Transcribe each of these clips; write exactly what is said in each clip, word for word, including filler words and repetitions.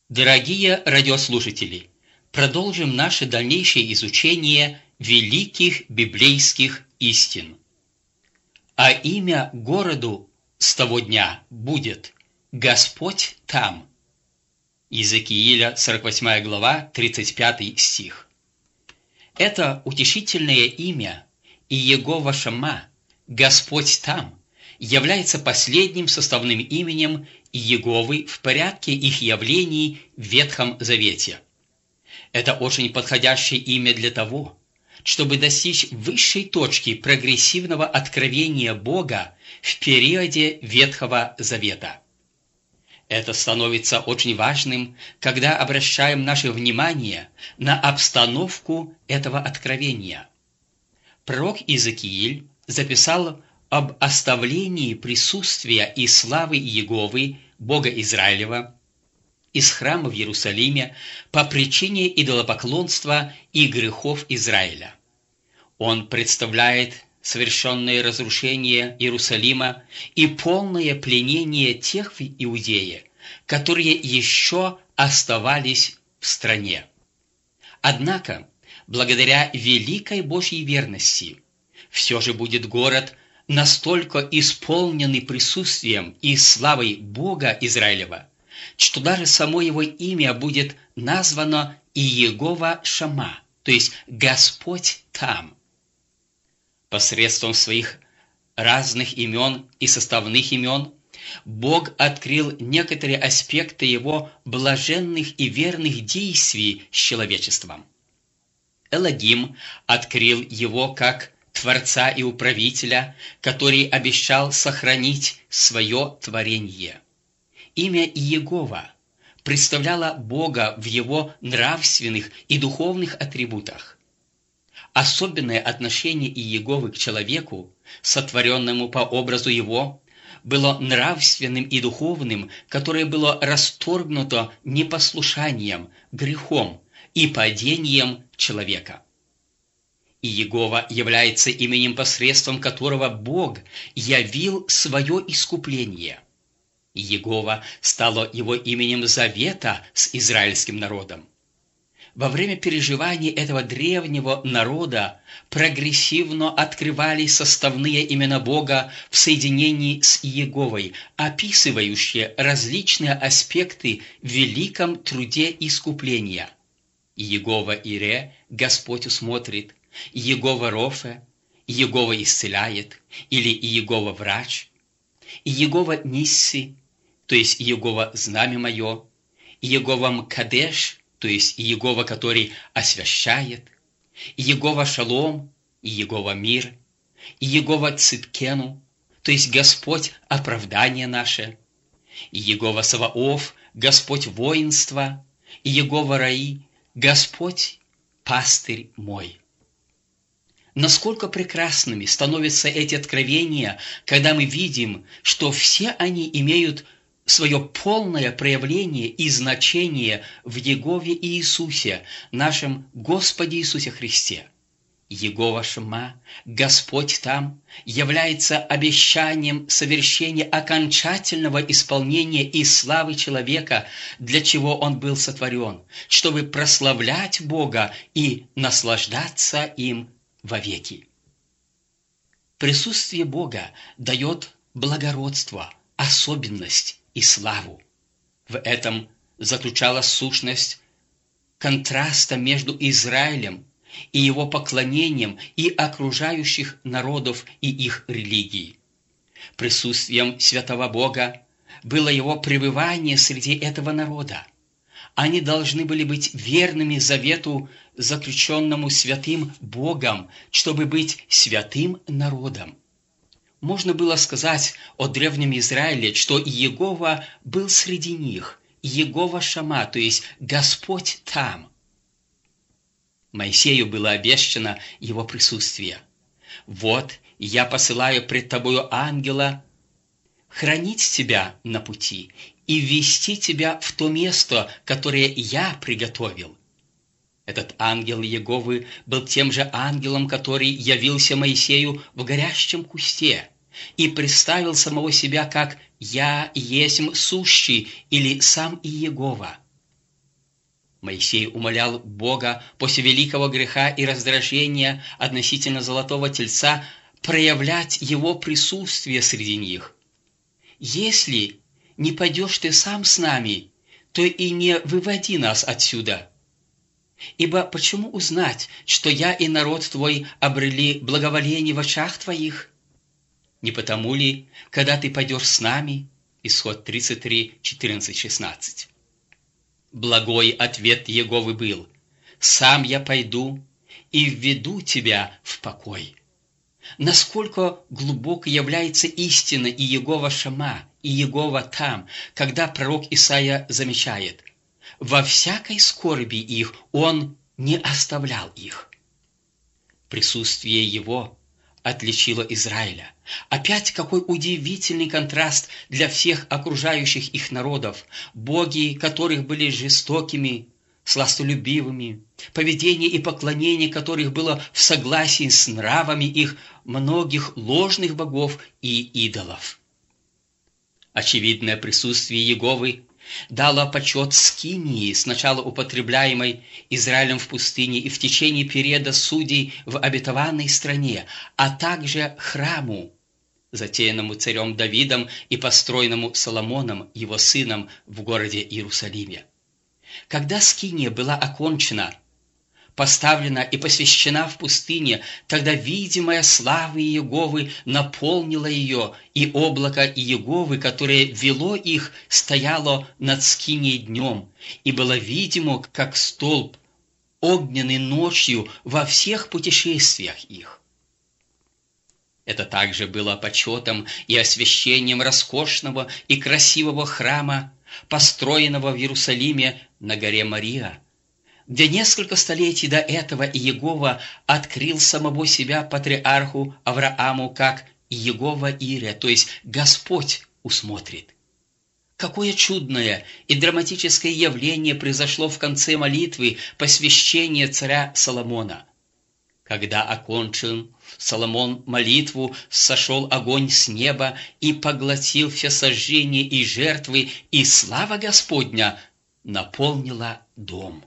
Дорогие радиослушатели, продолжим наше дальнейшее изучение великих библейских истин. А имя городу с того дня будет «Господь там». Иезекииля, сорок восьмая глава, тридцать пятый стих. Это утешительное имя Иегова Шамма, «Господь там», является последним составным именем Иеговы в порядке их явлений в Ветхом Завете. Это очень подходящее имя для того, чтобы достичь высшей точки прогрессивного откровения Бога в периоде Ветхого Завета. Это становится очень важным, когда обращаем наше внимание на обстановку этого откровения. Пророк Иезекииль записал об оставлении присутствия и славы Иеговы, Бога Израилева, из храма в Иерусалиме по причине идолопоклонства и грехов Израиля. Он представляет совершенное разрушение Иерусалима и полное пленение тех в Иудее, которые еще оставались в стране. Однако, благодаря великой Божьей верности, все же будет город настолько исполненный присутствием и славой Бога Израилева, что даже само его имя будет названо Иегова Шамма, то есть «Господь там». Посредством своих разных имен и составных имен Бог открыл некоторые аспекты его блаженных и верных действий с человечеством. Элогим открыл его как Творца и Управителя, который обещал сохранить свое творение. Имя Иегова представляло Бога в его нравственных и духовных атрибутах. Особенное отношение Иеговы к человеку, сотворенному по образу его, было нравственным и духовным, которое было расторгнуто непослушанием, грехом и падением человека. Иегова является именем, посредством которого Бог явил свое искупление. Иегова стало его именем завета с израильским народом. Во время переживаний этого древнего народа прогрессивно открывались составные имена Бога в соединении с Иеговой, описывающие различные аспекты в великом труде искупления. Иегова Ире – Господь усмотрит, Иегова Рофе – Иегова исцеляет, или Иегова врач, Иегова Нисси, то есть Иегова знамя мое, Иегова Мкадеш, то есть Иегова, который освящает, Иегова Шалом, Иегова мир, Иегова Циткену, то есть Господь оправдание наше, Иегова Саваоф, Господь воинства, Иегова Раи, Господь пастырь мой. Насколько прекрасными становятся эти откровения, когда мы видим, что все они имеют свое полное проявление и значение в Иегове Иисусе, нашем Господе Иисусе Христе. Иегова Шамма, Господь там, является обещанием совершения окончательного исполнения и славы человека, для чего он был сотворен, чтобы прославлять Бога и наслаждаться им вовеки. Присутствие Бога дает благородство, особенность и славу. В этом заключалась сущность контраста между Израилем и его поклонением и окружающих народов и их религий. Присутствием святого Бога было его пребывание среди этого народа. Они должны были быть верными завету, заключенному святым Богом, чтобы быть святым народом. Можно было сказать о древнем Израиле, что Иегова был среди них, Иегова Шамма, то есть Господь там. Моисею было обещано его присутствие. «Вот я посылаю пред тобою ангела хранить тебя на пути и ввести тебя в то место, которое я приготовил». Этот ангел Иеговы был тем же ангелом, который явился Моисею в горящем кусте и представил самого себя как «Я есмь сущий» или «Сам Иегова». Моисей умолял Бога после великого греха и раздражения относительно золотого тельца проявлять его присутствие среди них. «Если не пойдешь ты сам с нами, то и не выводи нас отсюда. Ибо почему узнать, что я и народ твой обрели благоволение в очах твоих? Не потому ли, когда ты пойдешь с нами?» Исход тридцать три, четырнадцать, шестнадцать. Благой ответ Иеговы был: «Сам я пойду и введу тебя в покой». Насколько глубоко является истина Иегова Шама, Иегова там, когда пророк Исаия замечает: «Во всякой скорби их он не оставлял их». Присутствие его отличило Израиля. Опять какой удивительный контраст для всех окружающих их народов, боги которых были жестокими, сластолюбивыми, поведение и поклонение которых было в согласии с нравами их многих ложных богов и идолов. Очевидное присутствие Иеговы дало почет скинии, сначала употребляемой Израилем в пустыне и в течение периода судей в обетованной стране, а также храму, затеянному царем Давидом и построенному Соломоном, его сыном, в городе Иерусалиме. Когда скиния была окончена, поставлена и посвящена в пустыне, тогда видимая слава Иеговы наполнила ее, и облако Иеговы, которое вело их, стояло над скинией днем, и было видимо, как столб, огненный ночью во всех путешествиях их. Это также было почетом и освящением роскошного и красивого храма, построенного в Иерусалиме на горе Мария, где несколько столетий до этого Иегова открыл самого себя патриарху Аврааму как Иегова Ире, то есть Господь усмотрит. Какое чудное и драматическое явление произошло в конце молитвы посвящения царя Соломона. Когда окончил Соломон молитву, сошел огонь с неба и поглотил все сожжения и жертвы, и слава Господня наполнила дом.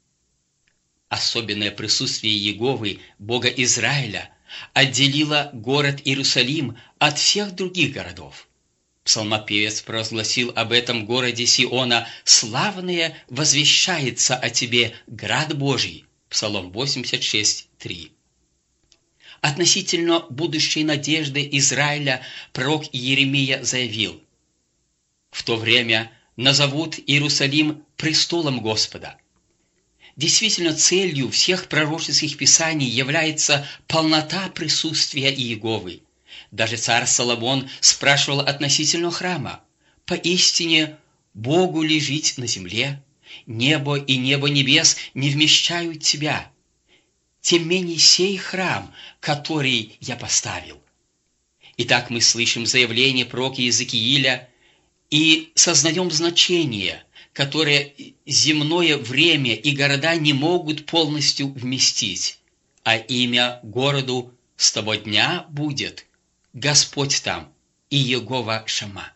Особенное присутствие Иеговы, Бога Израиля, отделило город Иерусалим от всех других городов. Псалмопевец провозгласил об этом городе Сиона: «Славное возвещается о тебе, град Божий». Псалом восемьдесят шесть, три. Относительно будущей надежды Израиля пророк Иеремия заявил: «В то время назовут Иерусалим престолом Господа». Действительно, целью всех пророческих писаний является полнота присутствия Иеговы. Даже царь Соломон спрашивал относительно храма: «Поистине, Богу ли жить на земле? Небо и небо небес не вмещают тебя. Тем менее сей храм, который я поставил». Итак, мы слышим заявление пророка Иезекииля и сознаем значение, которое земное время и города не могут полностью вместить, а имя городу с того дня будет Господь там, Иегова Шама.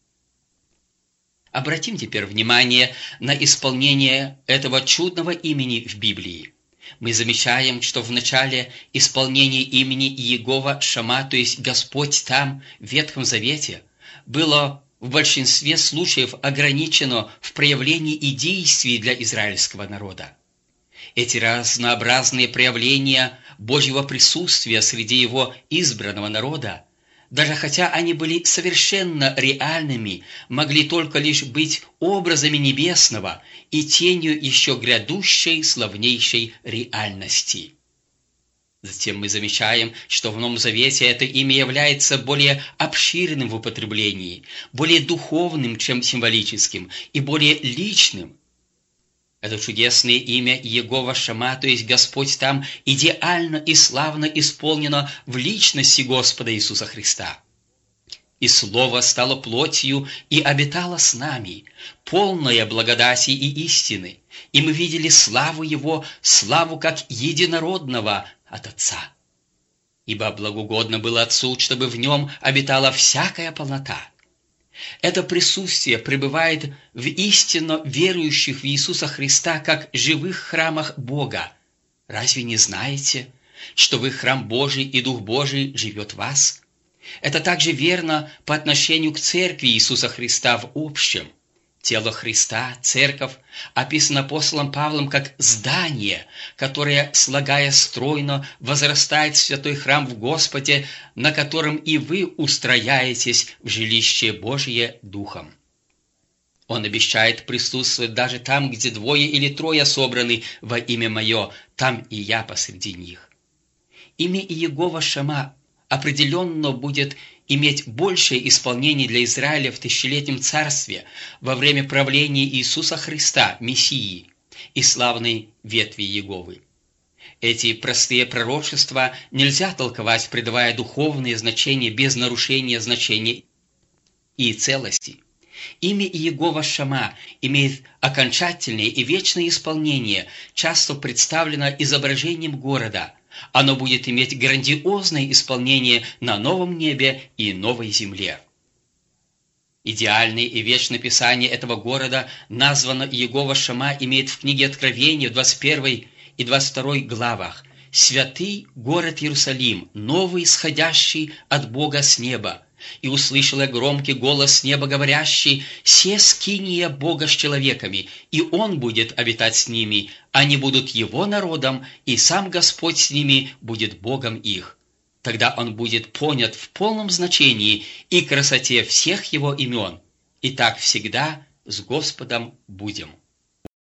Обратим теперь внимание на исполнение этого чудного имени в Библии. Мы замечаем, что в начале исполнения имени Иегова Шама, то есть Господь там, в Ветхом Завете, было в большинстве случаев ограничено в проявлении и действии для израильского народа. Эти разнообразные проявления Божьего присутствия среди его избранного народа, даже хотя они были совершенно реальными, могли только лишь быть образами небесного и тенью еще грядущей славнейшей реальности. Затем мы замечаем, что в Новом Завете это имя является более обширным в употреблении, более духовным, чем символическим, и более личным. Это чудесное имя Иегова Шама, то есть Господь там, идеально и славно исполнено в личности Господа Иисуса Христа. «И Слово стало плотью и обитало с нами, полное благодати и истины, и мы видели славу Его, славу как единородного от Отца. Ибо благоугодно было Отцу, чтобы в Нем обитала всякая полнота, Это присутствие пребывает в истинно верующих в Иисуса Христа как живых храмах Бога. Разве не знаете, что вы храм Божий и Дух Божий живет в вас? Это также верно по отношению к Церкви Иисуса Христа в общем. Тело Христа, Церковь, описано апостолом Павлом как здание, которое, слагая стройно, возрастает в святой храм в Господе, на котором и вы устрояетесь в жилище Божие Духом. Он обещает присутствовать даже там, где двое или трое собраны во имя Мое, там и Я посреди них. Имя Иегова Шама определенно будет иметь большее исполнение для Израиля в тысячелетнем царстве во время правления Иисуса Христа, Мессии и славной ветви Иеговы. Эти простые пророчества нельзя толковать, придавая духовное значение без нарушения значения и целости. Имя Иегова Шама имеет окончательное и вечное исполнение, часто представлено изображением города. Оно будет иметь грандиозное исполнение на новом небе и новой земле. Идеальное и вечное описание этого города, названо Иегова Шама, имеет в книге Откровения в двадцать первой и двадцать второй главах. «Святый город Иерусалим, новый, сходящий от Бога с неба. И услышал я громкий голос с неба, говорящий: «Се скиния Бога с человеками, и Он будет обитать с ними, они будут Его народом, и сам Господь с ними будет Богом их». Тогда Он будет понят в полном значении и красоте всех Его имен. И так всегда с Господом будем.